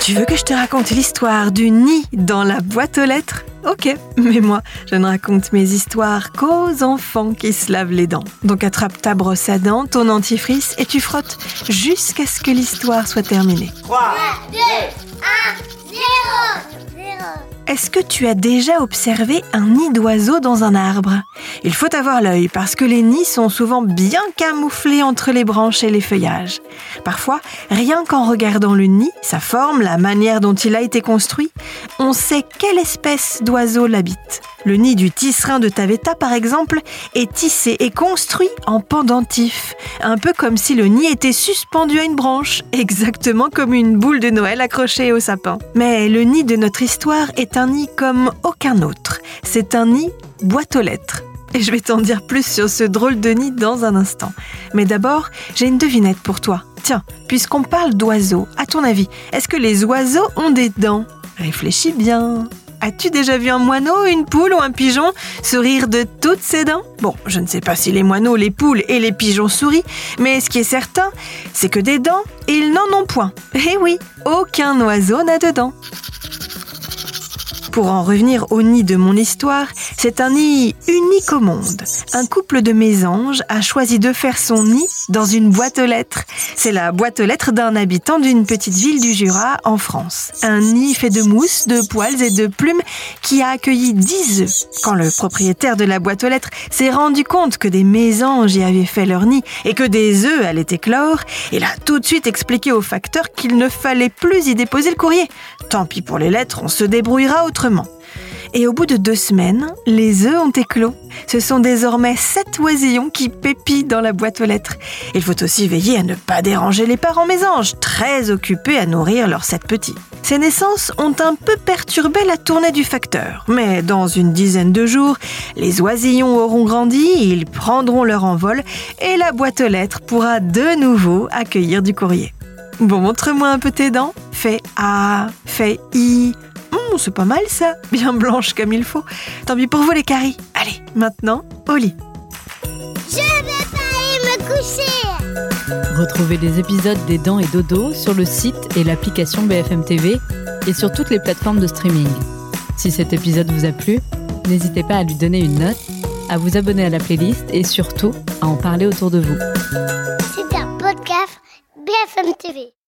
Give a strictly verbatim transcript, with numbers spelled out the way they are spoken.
Tu veux que je te raconte l'histoire du nid dans la boîte aux lettres ? Ok, mais moi, je ne raconte mes histoires qu'aux enfants qui se lavent les dents. Donc attrape ta brosse à dents, ton dentifrice et tu frottes jusqu'à ce que l'histoire soit terminée. trois, deux, un, zéro, zéro. Est-ce que tu as déjà observé un nid d'oiseau dans un arbre ? Il faut avoir l'œil parce que les nids sont souvent bien camouflés entre les branches et les feuillages. Parfois, rien qu'en regardant le nid, sa forme, la manière dont il a été construit, on sait quelle espèce d'oiseau l'habite. Le nid du tisserin de Taveta, par exemple, est tissé et construit en pendentif, un peu comme si le nid était suspendu à une branche, exactement comme une boule de Noël accrochée au sapin. Mais le nid de notre histoire est un nid comme aucun autre. C'est un nid boîte aux lettres. Et je vais t'en dire plus sur ce drôle de nid dans un instant. Mais d'abord, j'ai une devinette pour toi. Tiens, puisqu'on parle d'oiseaux, à ton avis, est-ce que les oiseaux ont des dents ? Réfléchis bien. As-tu déjà vu un moineau, une poule ou un pigeon sourire de toutes ses dents ? Bon, je ne sais pas si les moineaux, les poules et les pigeons sourient, mais ce qui est certain, c'est que des dents, ils n'en ont point. Eh oui, aucun oiseau n'a de dents. Pour en revenir au nid de mon histoire, c'est un nid unique au monde. Un couple de mésanges a choisi de faire son nid dans une boîte aux lettres. C'est la boîte aux lettres d'un habitant d'une petite ville du Jura, en France. Un nid fait de mousse, de poils et de plumes qui a accueilli dix œufs. Quand le propriétaire de la boîte aux lettres s'est rendu compte que des mésanges y avaient fait leur nid et que des œufs allaient éclore, il a tout de suite expliqué au facteur qu'il ne fallait plus y déposer le courrier. Tant pis pour les lettres, on se débrouillera autrement. Et au bout de deux semaines, les œufs ont éclos. Ce sont désormais sept oisillons qui pépient dans la boîte aux lettres. Il faut aussi veiller à ne pas déranger les parents mésanges, très occupés à nourrir leurs sept petits. Ces naissances ont un peu perturbé la tournée du facteur. Mais dans une dizaine de jours, les oisillons auront grandi, ils prendront leur envol et la boîte aux lettres pourra de nouveau accueillir du courrier. Bon, montre-moi un peu tes dents. Fais A, fais I... Mmh, c'est pas mal ça, bien blanche comme il faut. Tant pis pour vous les caries. Allez, maintenant, au lit. Je vais pas aller me coucher. Retrouvez les épisodes des Dents et Dodo sur le site et l'application B F M T V et sur toutes les plateformes de streaming. Si cet épisode vous a plu, n'hésitez pas à lui donner une note, à vous abonner à la playlist et surtout à en parler autour de vous. C'est un podcast B F M T V.